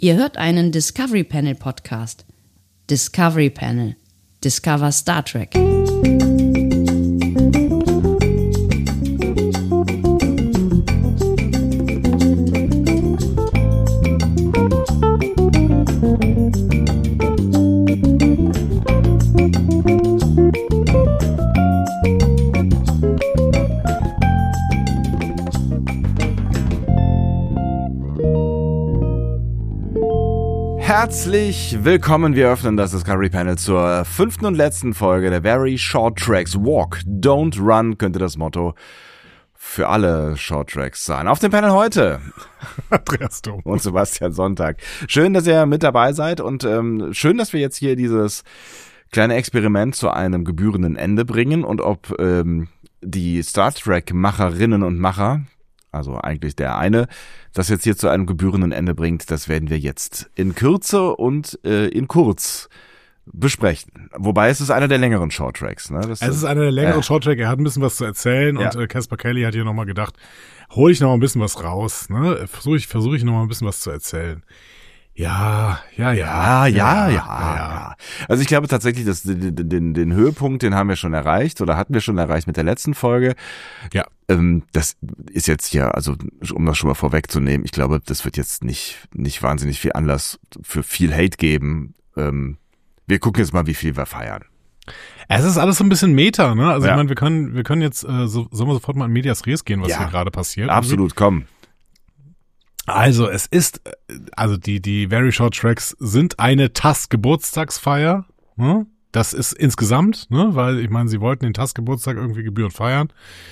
Ihr hört einen Discovery Panel Podcast. Discovery Panel. Discover Star Trek. Herzlich willkommen, wir öffnen das Discovery Panel zur 5. und letzten Folge der Very Short Tracks. Walk, don't run könnte das Motto für alle Short Tracks sein. Auf dem Panel heute Andreas Dom und Sebastian Sonntag. Schön, dass ihr mit dabei seid und schön, dass wir jetzt hier dieses kleine Experiment zu einem gebührenden Ende bringen und ob die Star Trek Macherinnen und Macher, also eigentlich der eine, das jetzt hier zu einem gebührenden Ende bringt, das werden wir jetzt in Kürze und in kurz besprechen. Wobei es ist einer der längeren Shorttracks. Ne? Es ist einer der längeren Shorttracks, er hat ein bisschen was zu erzählen und Caspar Kelly hat hier nochmal gedacht, hol ich noch mal ein bisschen was raus, ne? Versuche ich noch mal ein bisschen was zu erzählen. Ja. Also ich glaube tatsächlich, dass den Höhepunkt, den haben wir schon erreicht oder hatten wir schon erreicht mit der letzten Folge. Ja. Das ist jetzt hier, also um das schon mal vorwegzunehmen, ich glaube, das wird jetzt nicht wahnsinnig viel Anlass für viel Hate geben. Wir gucken jetzt mal, wie viel wir feiern. Es ist alles so ein bisschen Meta, ne? Also ich meine, wir können jetzt, sollen wir sofort mal in Medias Res gehen, was hier gerade passiert? Absolut, komm. Also die Very Short Tracks sind eine TAS-Geburtstagsfeier, ne? Das ist insgesamt, ne? Weil ich meine, sie wollten den TAS-Geburtstag irgendwie gebührend feiern.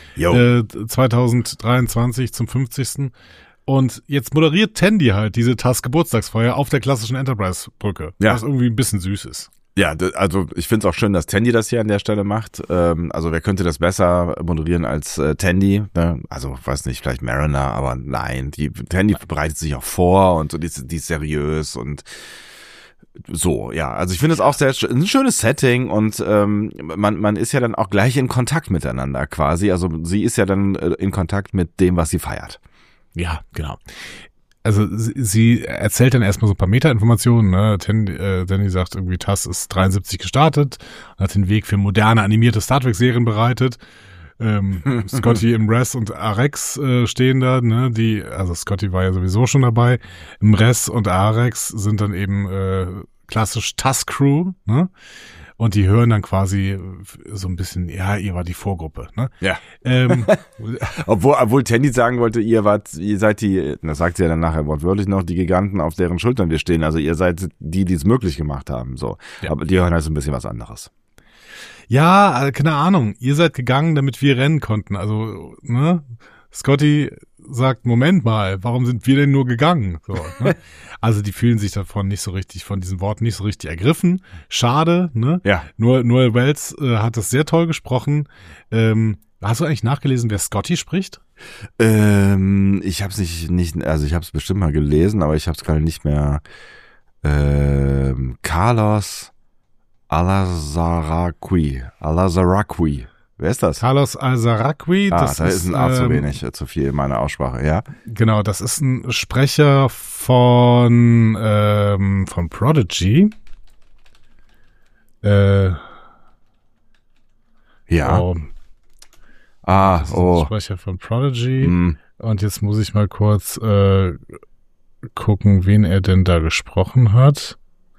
2023 zum 50. Und jetzt moderiert Tandy halt diese TAS-Geburtstagsfeier auf der klassischen Enterprise-Brücke, was irgendwie ein bisschen süß ist. Ja, also ich finde es auch schön, dass Tandy das hier an der Stelle macht. Also wer könnte das besser moderieren als Tandy? Ne? Also weiß nicht, vielleicht Mariner, aber nein, Tandy bereitet sich auch vor und die ist seriös und so, ja. Also ich finde es auch ein schönes Setting und man ist ja dann auch gleich in Kontakt miteinander quasi. Also sie ist ja dann in Kontakt mit dem, was sie feiert. Ja, genau. Also sie erzählt dann erstmal so ein paar Meta-Informationen, ne? Tandy sagt irgendwie, TAS ist 73 gestartet und hat den Weg für moderne animierte Star Trek-Serien bereitet. Scotty, Imrez und Arex stehen da, ne? Also Scotty war ja sowieso schon dabei. Imrez und Arex sind dann eben klassisch TAS-Crew, ne? Und die hören dann quasi so ein bisschen, ja, ihr war die Vorgruppe, ne? Ja. Obwohl Tandy sagen wollte, ihr seid die, das sagt sie ja dann nachher wortwörtlich noch, die Giganten, auf deren Schultern wir stehen. Also ihr seid die es möglich gemacht haben, so. Ja. Aber die hören halt so ein bisschen was anderes. Ja, keine Ahnung. Ihr seid gegangen, damit wir rennen konnten. Also, ne? Scotty sagt, Moment mal, warum sind wir denn nur gegangen? So, ne? Also die fühlen sich davon nicht so richtig, von diesen Worten nicht so richtig ergriffen. Schade, ne? Ja. Noel Wells hat das sehr toll gesprochen. Hast du eigentlich nachgelesen, wer Scotty spricht? Ich hab's nicht, also ich hab's bestimmt mal gelesen, aber ich hab's gerade nicht mehr. Carlos Alazaraqui. Wer ist das? Carlos Alazaraqui. Da ist ein A zu wenig, zu viel in meiner Aussprache, ja. Genau, das ist ein Sprecher von Prodigy. Ja. Das ist ein Sprecher von Prodigy. Und jetzt muss ich mal kurz gucken, wen er denn da gesprochen hat.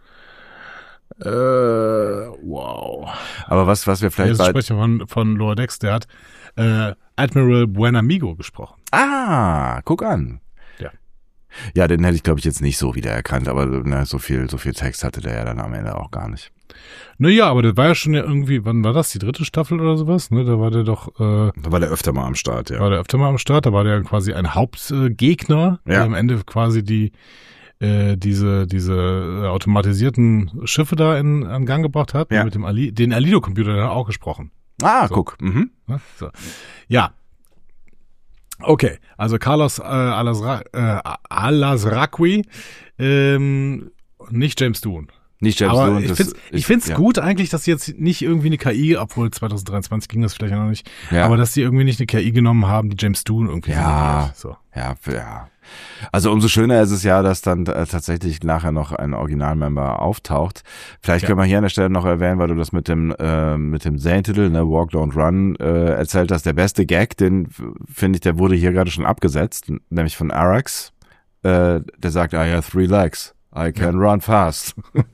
Wow. Aber was wir vielleicht der Sprecher von Lower Decks, der hat Admiral Buenamigo gesprochen. Ah, guck an. Ja. Ja, den hätte ich, glaube ich, jetzt nicht so wiedererkannt, aber so viel Text hatte der ja dann am Ende auch gar nicht. Naja, aber das war ja schon irgendwie, wann war das, die 3. Staffel oder sowas? Ne, da war der doch da war der öfter mal am Start, ja. Da war der quasi ein Hauptgegner, der am Ende quasi diese automatisierten Schiffe da an Gang gebracht hat, mit dem den Alido-Computer dann auch gesprochen. Ah, so. Guck. Mhm. So. Ja. Okay, also Carlos Alazaraqui, nicht James Doohan. Nicht James aber Doohan. Ich find's gut eigentlich, dass sie jetzt nicht irgendwie eine KI, obwohl 2023 ging das vielleicht noch nicht, aber dass sie irgendwie nicht eine KI genommen haben, die James Doohan irgendwie ja, so. Ja. Also umso schöner ist es ja, dass dann tatsächlich nachher noch ein Originalmember auftaucht. Vielleicht können wir hier an der Stelle noch erwähnen, weil du das mit dem Serientitel, ne, Walk, Don't Run, erzählt hast. Der beste Gag, den finde ich, der wurde hier gerade schon abgesetzt, nämlich von Arax. Der sagt, I have 3 legs. I can run fast.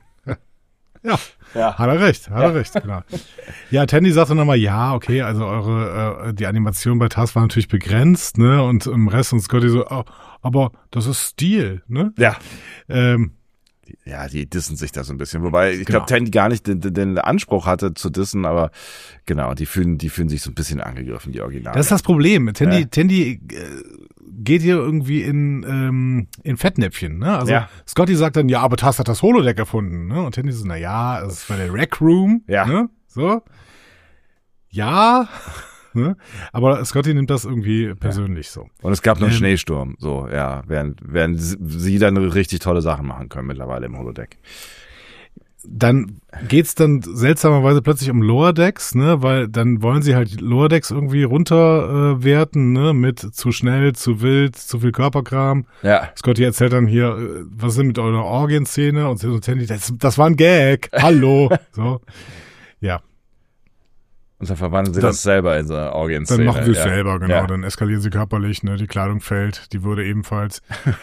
Ja, hat er recht, genau. Ja, Tandy sagte nochmal, ja, okay, also die Animation bei TAS war natürlich begrenzt, ne, und im Rest und Scotty so, oh, aber das ist Stil, ne? Ja. Ja, die dissen sich da so ein bisschen. Wobei, ich Genau. glaube, Tandy gar nicht den Anspruch hatte zu dissen, aber genau, die fühlen sich so ein bisschen angegriffen, die Originale. Das ist das Problem. Tandy geht hier irgendwie in Fettnäpfchen, ne? Also Scotty sagt dann, ja, aber TAS hat das Holodeck erfunden, ne? Und Tandy so, na ja, es war der Rec Room, ne? So. Ja, ne? Aber Scotty nimmt das irgendwie persönlich so. Und es gab noch einen Schneesturm, so, ja, während sie dann richtig tolle Sachen machen können mittlerweile im Holodeck. Dann geht's dann seltsamerweise plötzlich um Lower Decks, ne, weil dann wollen sie halt Lower Decks irgendwie runterwerten, ne, mit zu schnell, zu wild, zu viel Körperkram. Ja. Scotty erzählt dann hier, was ist denn mit eurer Orgienszene? Und so Tandy, das war ein Gag. Hallo. So. Ja. Und dann verwandeln sie das selber in so eine Orgienszene. Dann machen sie es selber, genau. Ja. Dann eskalieren sie körperlich, ne, die Kleidung fällt, die würde ebenfalls.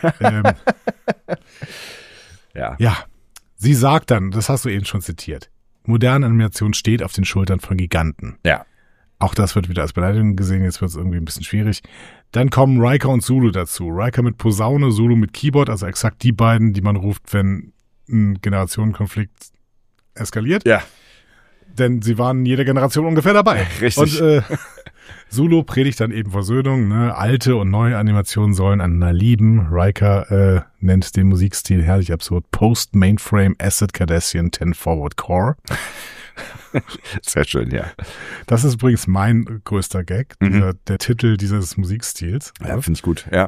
Ja. Sie sagt dann, das hast du eben schon zitiert, moderne Animation steht auf den Schultern von Giganten. Ja. Auch das wird wieder als Beleidigung gesehen, jetzt wird es irgendwie ein bisschen schwierig. Dann kommen Riker und Zulu dazu. Riker mit Posaune, Zulu mit Keyboard, also exakt die beiden, die man ruft, wenn ein Generationenkonflikt eskaliert. Ja. Denn sie waren in jeder Generation ungefähr dabei. Richtig. Und Zulu predigt dann eben Versöhnung, ne? Alte und neue Animationen sollen einander lieben. Riker nennt den Musikstil herrlich absurd Post-Mainframe Acid Cardassian 10 Forward Core. Sehr schön, ja. Das ist übrigens mein größter Gag, der Titel dieses Musikstils. Ja, finde ich gut, ja.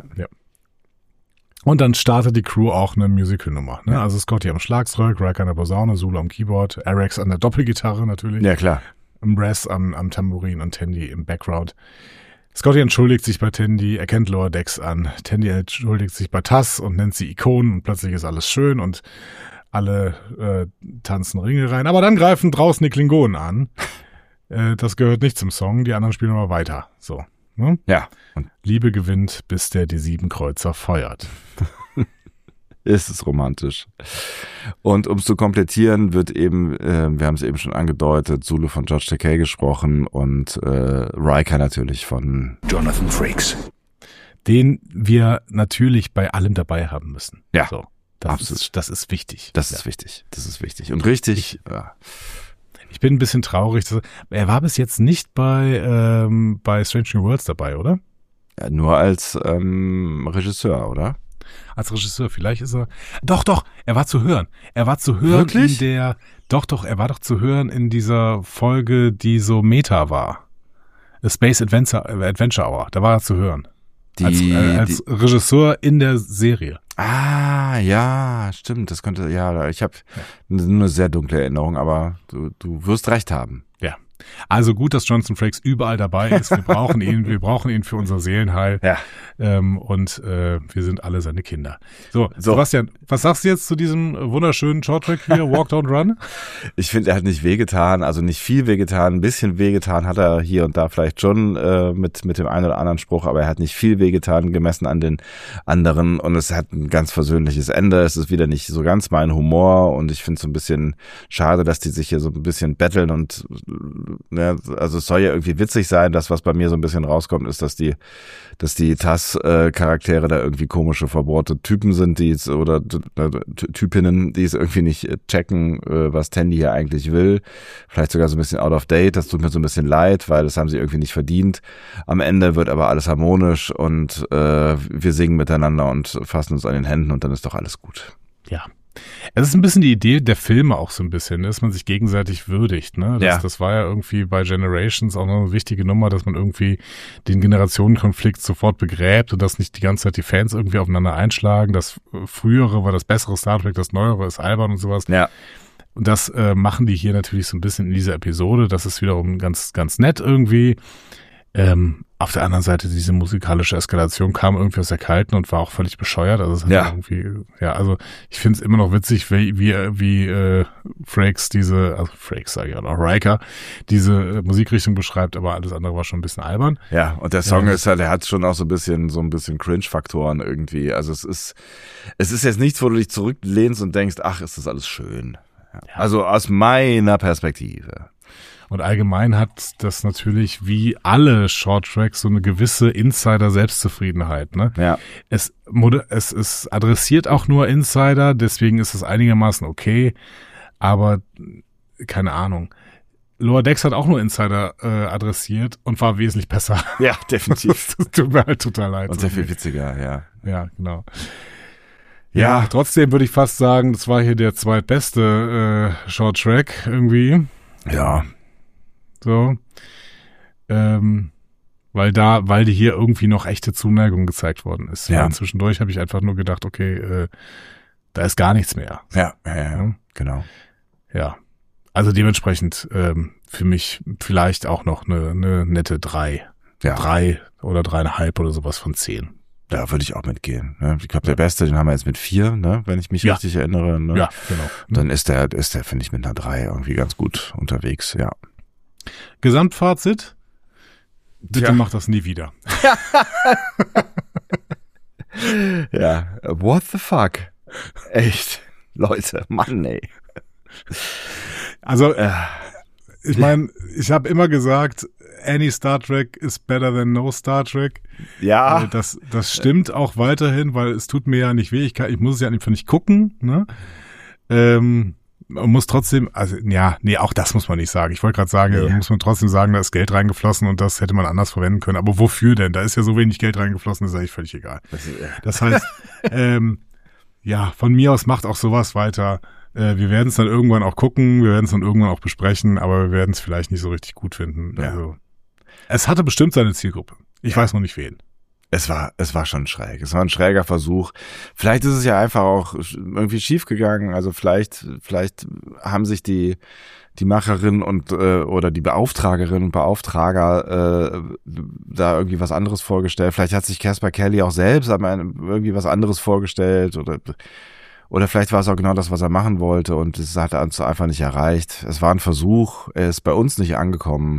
Und dann startet die Crew auch eine Musical-Nummer. Ne? Also Scotty am Schlagzeug, Riker an der Posaune, Zulu am Keyboard, Arax an der Doppelgitarre natürlich. Ja, klar. Im Brass am Tambourin und Tandy im Background. Scotty entschuldigt sich bei Tandy, er kennt Lower Decks an. Tandy entschuldigt sich bei TAS und nennt sie Ikonen und plötzlich ist alles schön und alle tanzen Ringe rein. Aber dann greifen draußen die Klingonen an. Das gehört nicht zum Song, die anderen spielen aber weiter. So. Ne? Ja. Und Liebe gewinnt, bis der die 7 Kreuzer feuert. ist es romantisch. Und um es zu komplettieren, wird eben, wir haben es eben schon angedeutet, Zulu von George Takei gesprochen und Riker natürlich von Jonathan Frakes. Den wir natürlich bei allem dabei haben müssen. Ja, so, absolut. Das ist wichtig. Das ist wichtig. Das ist wichtig. Und richtig. Ich bin ein bisschen traurig. Er war bis jetzt nicht bei Strange New Worlds dabei, oder? Ja, nur als Regisseur, oder? Als Regisseur, vielleicht ist er. Doch, er war zu hören. Er war zu hören Wirklich? in der. Doch, er war doch zu hören in dieser Folge, die so Meta war. A Space Adventure Hour. Da war er zu hören. Als Regisseur in der Serie. Ah, ja, stimmt. Das könnte, ich habe eine sehr dunkle Erinnerung, aber du wirst recht haben. Ja. Also gut, dass Jonathan Frakes überall dabei ist. Wir brauchen ihn für unser Seelenheil. Ja. Und wir sind alle seine Kinder. So, Sebastian, was sagst du jetzt zu diesem wunderschönen Shorttrack hier, Walk, Don't Run? Ich finde, er hat nicht wehgetan, also nicht viel wehgetan, ein bisschen wehgetan hat er hier und da vielleicht schon mit dem einen oder anderen Spruch, aber er hat nicht viel wehgetan, gemessen an den anderen und es hat ein ganz versöhnliches Ende. Es ist wieder nicht so ganz mein Humor und ich finde es so ein bisschen schade, dass die sich hier so ein bisschen betteln und also es soll ja irgendwie witzig sein. Das, was bei mir so ein bisschen rauskommt, ist, dass die TAS-Charaktere da irgendwie komische, verbohrte Typen sind, oder Typinnen, die es irgendwie nicht checken, was Tandy hier eigentlich will. Vielleicht sogar so ein bisschen out of date. Das tut mir so ein bisschen leid, weil das haben sie irgendwie nicht verdient. Am Ende wird aber alles harmonisch und wir singen miteinander und fassen uns an den Händen und dann ist doch alles gut. Ja. Es ist ein bisschen die Idee der Filme auch so ein bisschen, dass man sich gegenseitig würdigt. Ne? Das war ja irgendwie bei Generations auch noch eine wichtige Nummer, dass man irgendwie den Generationenkonflikt sofort begräbt und dass nicht die ganze Zeit die Fans irgendwie aufeinander einschlagen. Das Frühere war das bessere Star Trek, das Neuere ist albern und sowas. Ja. Und das machen die hier natürlich so ein bisschen in dieser Episode. Das ist wiederum ganz, ganz nett irgendwie. Auf der anderen Seite, diese musikalische Eskalation kam irgendwie aus der Kalten und war auch völlig bescheuert. Also es hat irgendwie, also ich finde es immer noch witzig, wie Frakes Frakes sage ich auch noch, Riker diese Musikrichtung beschreibt, aber alles andere war schon ein bisschen albern. Ja, und der Song ist halt, der hat schon auch so ein bisschen Cringe-Faktoren irgendwie. Also es ist jetzt nichts, wo du dich zurücklehnst und denkst, ach, ist das alles schön. Ja. Also aus meiner Perspektive. Und allgemein hat das natürlich wie alle Shorttracks so eine gewisse Insider-Selbstzufriedenheit, ne? Ja. Es adressiert auch nur Insider, deswegen ist es einigermaßen okay, aber keine Ahnung. Lower Decks hat auch nur Insider adressiert und war wesentlich besser. Ja, definitiv. Das tut mir halt total leid. Und sehr viel witziger, ja. Ja, genau. Ja, trotzdem würde ich fast sagen, das war hier der zweitbeste Shorttrack irgendwie. Ja. So, weil die hier irgendwie noch echte Zuneigung gezeigt worden ist. Ja. Weil zwischendurch habe ich einfach nur gedacht, okay, da ist gar nichts mehr. Ja, genau. Ja, also dementsprechend für mich vielleicht auch noch eine nette 3. Ja. 3 oder 3,5 oder sowas von 10. Da würde ich auch mitgehen. Ne? Ich glaube, der Beste, den haben wir jetzt mit 4, ne? Wenn ich mich richtig erinnere. Ne? Ja, genau. Dann ist der, finde ich, mit einer 3 irgendwie ganz gut unterwegs, ja. Gesamtfazit? Bitte mach das nie wieder. Ja, what the fuck? Echt, Leute, Mann, ey. Also, ich meine, ich habe immer gesagt, any Star Trek is better than no Star Trek. Ja. Das stimmt auch weiterhin, weil es tut mir ja nicht weh. Ich muss es ja einfach nicht gucken, ne? Man muss trotzdem, auch das muss man nicht sagen. Ich wollte gerade sagen, muss man trotzdem sagen, da ist Geld reingeflossen und das hätte man anders verwenden können. Aber wofür denn? Da ist ja so wenig Geld reingeflossen, ist eigentlich völlig egal. Das heißt, von mir aus macht auch sowas weiter. Wir werden es dann irgendwann auch gucken, wir werden es dann irgendwann auch besprechen, aber wir werden es vielleicht nicht so richtig gut finden. Ja. Also, es hatte bestimmt seine Zielgruppe. Ich weiß noch nicht wen. Es war schon schräg. Es war ein schräger Versuch. Vielleicht ist es ja einfach auch irgendwie schief gegangen. Also vielleicht haben sich die Macherin und oder die Beauftragerin und Beauftrager da irgendwie was anderes vorgestellt. Vielleicht hat sich Caspar Kelly auch selbst irgendwie was anderes vorgestellt oder vielleicht war es auch genau das, was er machen wollte und es hat er uns einfach nicht erreicht. Es war ein Versuch, er ist bei uns nicht angekommen.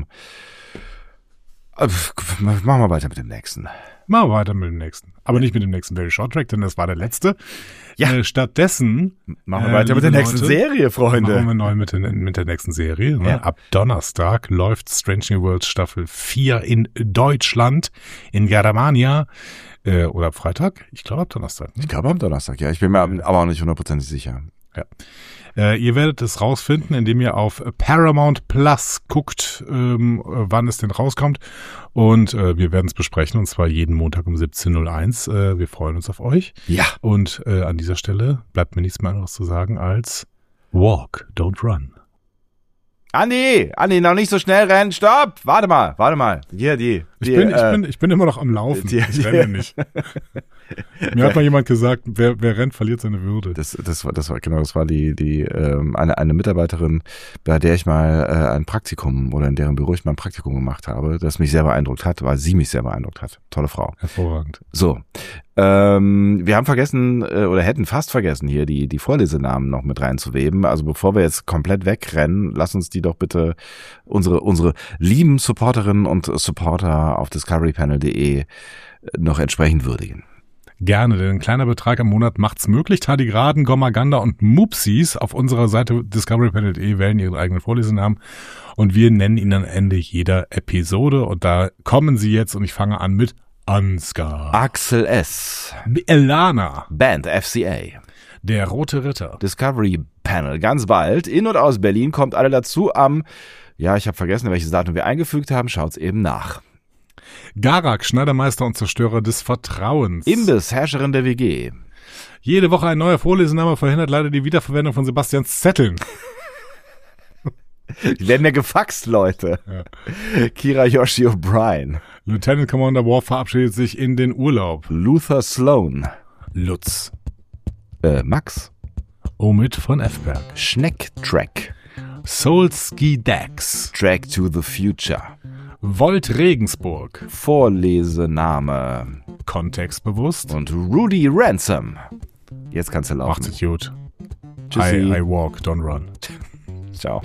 Machen wir weiter mit dem nächsten. Machen wir weiter mit dem nächsten. Aber nicht mit dem nächsten Very Short Track, denn das war der letzte. Ja. Stattdessen machen wir weiter mit der nächsten Serie, Freunde. Machen wir neu mit der nächsten Serie. Ne? Ja. Ab Donnerstag läuft Strange New Worlds Staffel 4 in Deutschland, in Germania. Oder ab Freitag? Ich glaube ab Donnerstag. Ne? Ich glaube am Donnerstag, ja. Ich bin mir aber auch nicht 100% sicher. Ja. Ihr werdet es rausfinden, indem ihr auf Paramount Plus guckt, wann es denn rauskommt. Und wir werden es besprechen, und zwar jeden Montag um 17:01 Uhr. Wir freuen uns auf euch. Ja. Und an dieser Stelle bleibt mir nichts mehr anderes zu sagen als Walk, don't run. Andi, noch nicht so schnell rennen. Stopp! Warte mal. Hier, Ich bin immer noch am Laufen. Ich renne nicht. Mir hat mal jemand gesagt, wer rennt, verliert seine Würde. Das war die eine Mitarbeiterin, bei der ich mal ein Praktikum oder in deren Büro ich mal ein Praktikum gemacht habe, das mich sehr beeindruckt hat, weil sie mich sehr beeindruckt hat. Tolle Frau. Hervorragend. So. Wir haben vergessen oder hätten fast vergessen, hier die Vorlesenamen noch mit reinzuweben. Also bevor wir jetzt komplett wegrennen, lass uns die doch bitte unsere lieben Supporterinnen und Supporter auf discoverypanel.de noch entsprechend würdigen. Gerne, denn ein kleiner Betrag im Monat macht's möglich. Tardigraden, Gomaganda und Mupsis auf unserer Seite discoverypanel.de wählen ihre eigenen Vorlesenamen und wir nennen ihn am Ende jeder Episode. Und da kommen sie jetzt und ich fange an mit Ansgar, Axel S., Elana, Band FCA, der Rote Ritter, Discovery Panel. Ganz bald in und aus Berlin, kommt alle dazu am, ich habe vergessen, welches Datum wir eingefügt haben, schaut's eben nach. Garak, Schneidermeister und Zerstörer des Vertrauens. Imbiss, Herrscherin der WG. Jede Woche ein neuer Vorlesename verhindert leider die Wiederverwendung von Sebastians Zetteln. Die werden ja gefaxt, Leute. Ja. Kira Yoshi O'Brien. Lieutenant Commander Worf verabschiedet sich in den Urlaub. Luther Sloan. Lutz. Max. Omid von F-Berg. Schneck Track. Soulski Dax. Track to the Future. Volt Regensburg. Vorlesename. Kontextbewusst. Und Rudy Ransom. Jetzt kannst du laufen. Macht's gut. Tschüssi. I walk, don't run. Ciao.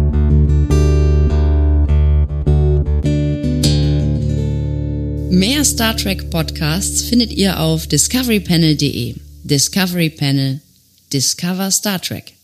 Mehr Star Trek Podcasts findet ihr auf discoverypanel.de. Discovery Panel. Discover Star Trek.